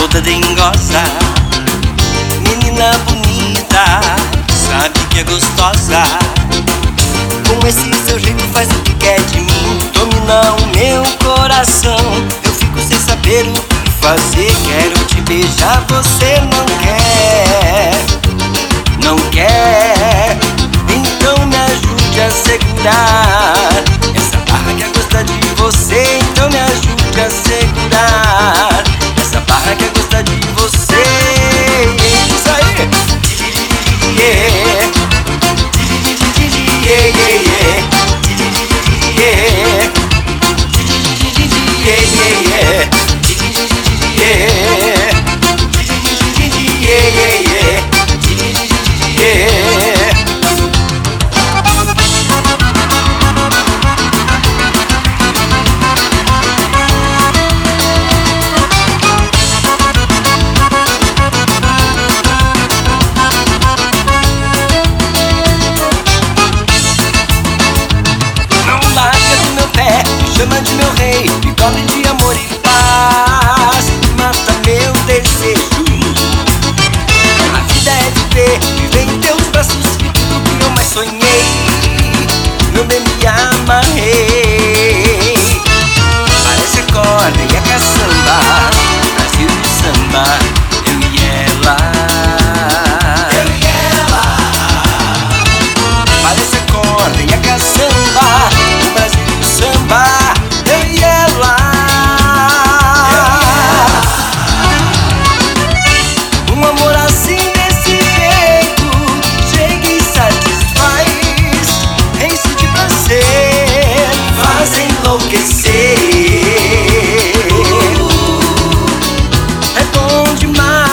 toda dengosa, menina bonita, sabe que é gostosa. Com esse seu jeito faz o que quer de mim, domina o meu coração. Eu fico sem saber o que fazer, quero te beijar, você não quer, não quer. Então me ajude a segurar essa barra que é gostar de você. Então me ajude a segurar essa barra que é gostar de você. Isso aí! Yeah. Yeah, yeah, yeah. Yeah. Yeah, yeah, yeah. Yeah. Yeah, yeah, yeah. Yeah. Chama de meu rei, me cobre de amor e paz, mata meu desejo. A vida é viver, viver em teus braços, e tudo que eu mais sonhei, meu bem me amarrei. Parece a corda e a caçamba, Brasil do samba, eu e ela. Eu e ela. Parece a corda e a caçamba, o Brasil do samba. É bom demais.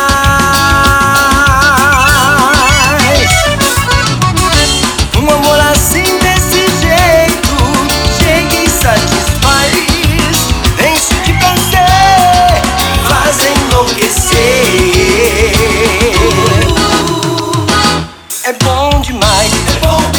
Um amor assim desse jeito chega e satisfaz, enche de prazer, faz enlouquecer. É bom demais, é bom.